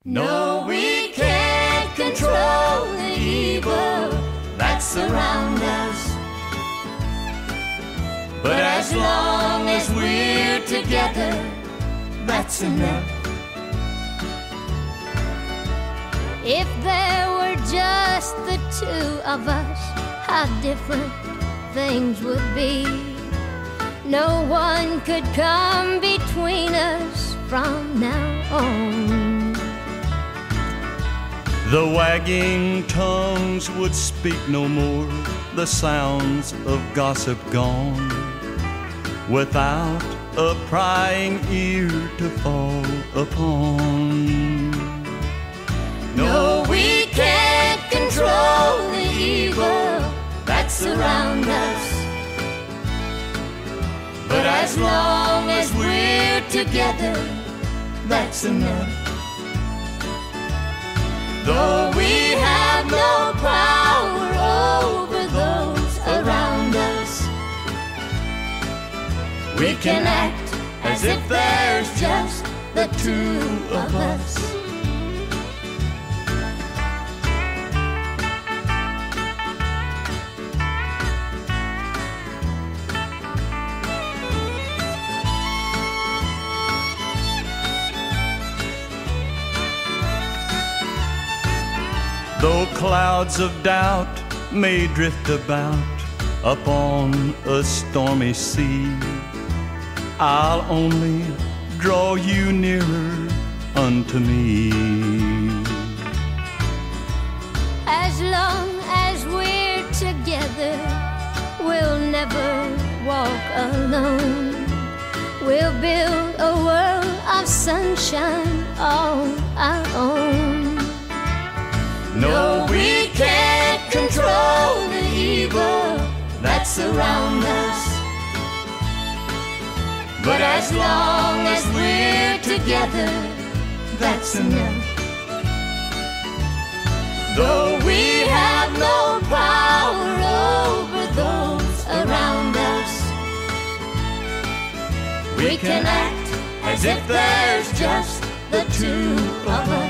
No, we can't control the evil that surrounds us. But as long as we're together, that's enough. If there were just the two of us, how different things would be. No one could come between us from now on. The wagging tongues would speak no more, the sounds of gossip gone, without a prying ear to fall upon. No, we can't control the evil that surrounds us. But as long as we're together, that's enough. Though we have no power over those around us, we can act as if there's just the two of us. Though clouds of doubt may drift about upon a stormy sea, I'll only draw you nearer unto me. As long as we're together, we'll never walk alone. We'll build a world of sunshine on our own. No, we can't control the evil that surrounds us. But as long as we're together, that's enough. Though we have no power over those around us, we can act as if there's just the two of us.